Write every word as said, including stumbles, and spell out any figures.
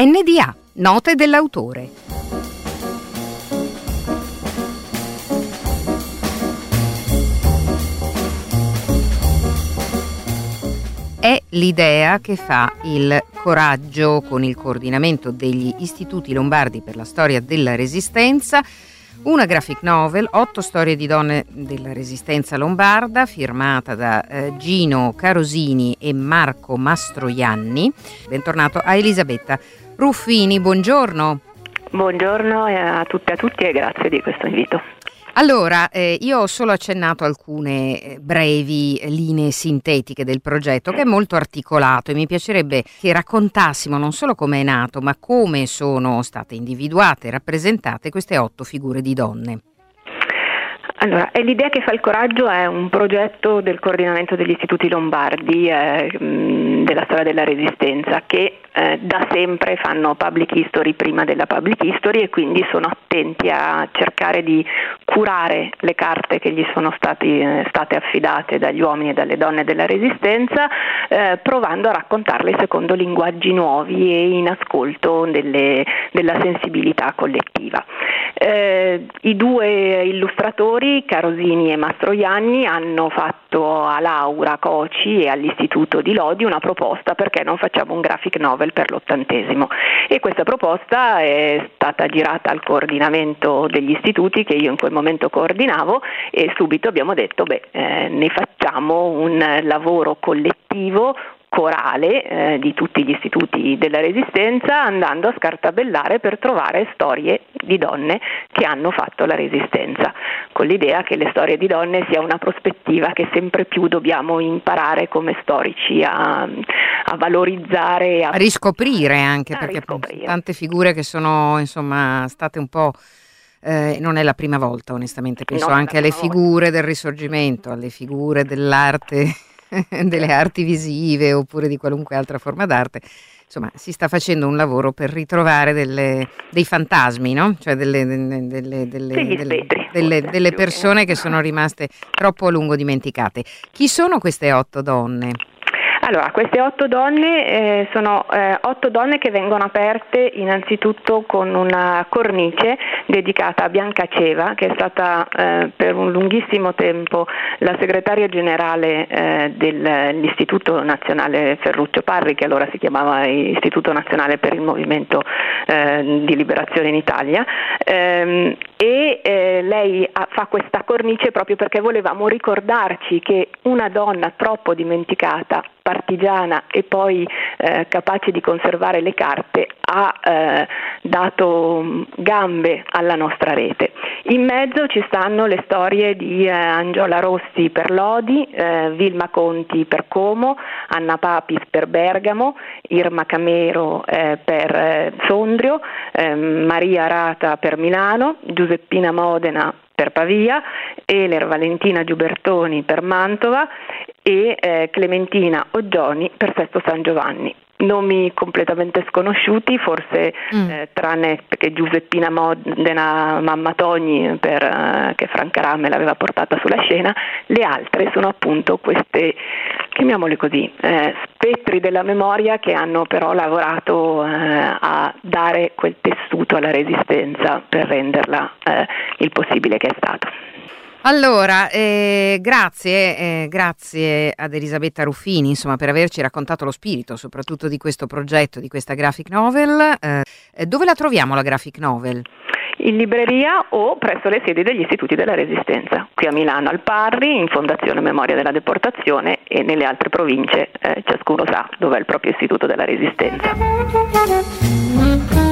N D A, note dell'autore. È l'idea che fa il Coraggio con il coordinamento degli Istituti Lombardi per la Storia della Resistenza, una graphic novel, otto storie di donne della Resistenza lombarda, firmata da eh, Gino Carosini e Marco Mastroianni. Bentornato a Elisabetta Ruffini, buongiorno. Buongiorno a tutte e a tutti e grazie di questo invito. Allora, eh, io ho solo accennato alcune brevi linee sintetiche del progetto, che è molto articolato, e mi piacerebbe che raccontassimo non solo come è nato, ma come sono state individuate e rappresentate queste otto figure di donne. Allora, è l'idea che fa il Coraggio è un progetto del coordinamento degli istituti lombardi eh, della storia della Resistenza, che eh, da sempre fanno public history prima della public history, e quindi sono attenti a cercare di curare le carte che gli sono stati, eh, state affidate dagli uomini e dalle donne della Resistenza, eh, provando a raccontarle secondo linguaggi nuovi e in ascolto delle, della sensibilità collettiva. Eh, I due illustratori, Carosini e Mastroianni, hanno fatto a Laura Coci e all'Istituto di Lodi una proposta: perché non facciamo un graphic novel per l'ottantesimo, e questa proposta è stata girata al coordinamento degli istituti che io in quel momento coordinavo, e subito abbiamo detto beh eh, ne facciamo un lavoro collettivo corale eh, di tutti gli istituti della Resistenza, andando a scartabellare per trovare storie di donne che hanno fatto la Resistenza, con l'idea che le storie di donne sia una prospettiva che sempre più dobbiamo imparare come storici a, a valorizzare, a, a riscoprire anche, a perché riscoprire. Tante figure che sono insomma state un po'... Eh, non è la prima volta, onestamente, penso Non anche alle figure volta. del Risorgimento, alle figure dell'arte, delle arti visive oppure di qualunque altra forma d'arte. Insomma, si sta facendo un lavoro per ritrovare delle, dei fantasmi, no? Cioè delle, delle, delle, delle, delle, delle, delle persone che sono rimaste troppo a lungo dimenticate. Chi sono queste otto donne? Allora, queste otto donne eh, sono eh, otto donne che vengono aperte innanzitutto con una cornice dedicata a Bianca Ceva, che è stata eh, per un lunghissimo tempo la segretaria generale eh, dell'Istituto Nazionale Ferruccio Parri, che allora si chiamava Istituto Nazionale per il Movimento eh, di Liberazione in Italia, ehm, e eh, lei ha, fa questa cornice proprio perché volevamo ricordarci che una donna troppo dimenticata, partigiana e poi eh, capace di conservare le carte, ha eh, dato gambe alla nostra rete. In mezzo ci stanno le storie di eh, Angiola Rossi per Lodi, eh, Vilma Conti per Como, Anna Papis per Bergamo, Irma Camero eh, per eh, Sondrio, eh, Maria Arata per Milano, Giuseppina Modena per Pavia, Eler Valentina Giubertoni per Mantova e eh, Clementina Oggioni per Sesto San Giovanni. Nomi completamente sconosciuti, forse mm. eh, tranne perché Giuseppina Modena Mamma Togni, per, eh, che Franca Rame l'aveva portata sulla scena. Le altre sono appunto queste, chiamiamole così, eh, spettri della memoria, che hanno però lavorato eh, a dare quel tessuto alla Resistenza per renderla eh, il possibile che è stato. Allora, eh, grazie, eh, grazie ad Elisabetta Ruffini, insomma, per averci raccontato lo spirito soprattutto di questo progetto, di questa graphic novel. Eh, dove la troviamo la graphic novel? In libreria o presso le sedi degli istituti della Resistenza, qui a Milano al Parri, in Fondazione Memoria della Deportazione, e nelle altre province eh, ciascuno sa dov'è il proprio istituto della Resistenza.